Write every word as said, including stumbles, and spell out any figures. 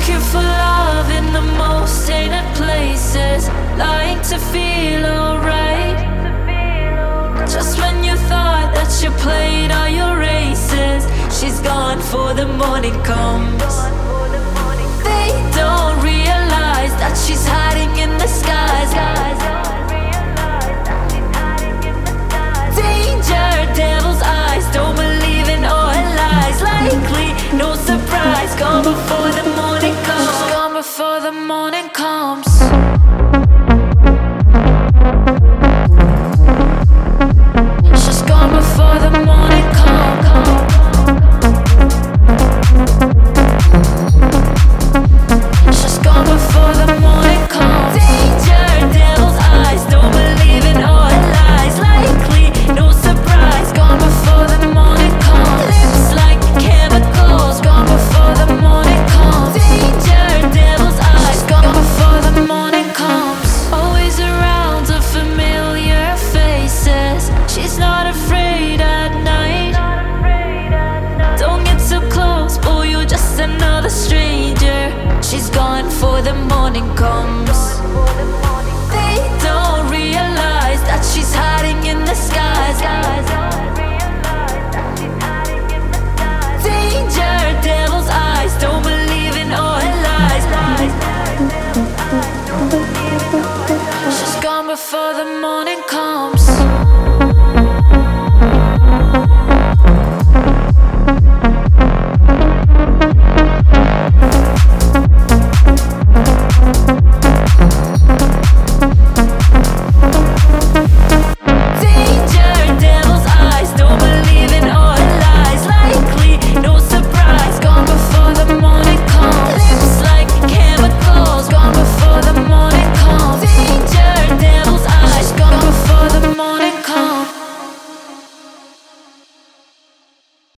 Looking for love in the most tainted places, lying to feel alright. Just when you thought that you played all your races, she's gone before the morning comes. They don't realize that she's hiding in the skies. Danger, devil's eyes, don't believe in all lies. Likely, no surprise, gone before the morning comes. She's gone before the morning comes. She's gone before the morning comes. She's gone before the morning comes. Danger, devil's eyes, don't believe in all lies. Likely, no surprise, gone before the morning comes. Lips like chemicals, gone before the morning comes. Danger, devil's eyes, gone before the morning comes. Always around the familiar faces, she's not afraid at night. Don't get too close, boy, you're just another stranger. She's gone before the morning comes. They don't realize that she's hiding in the skies. Danger, devil's eyes, don't believe in all lies. She's gone before the morning comes.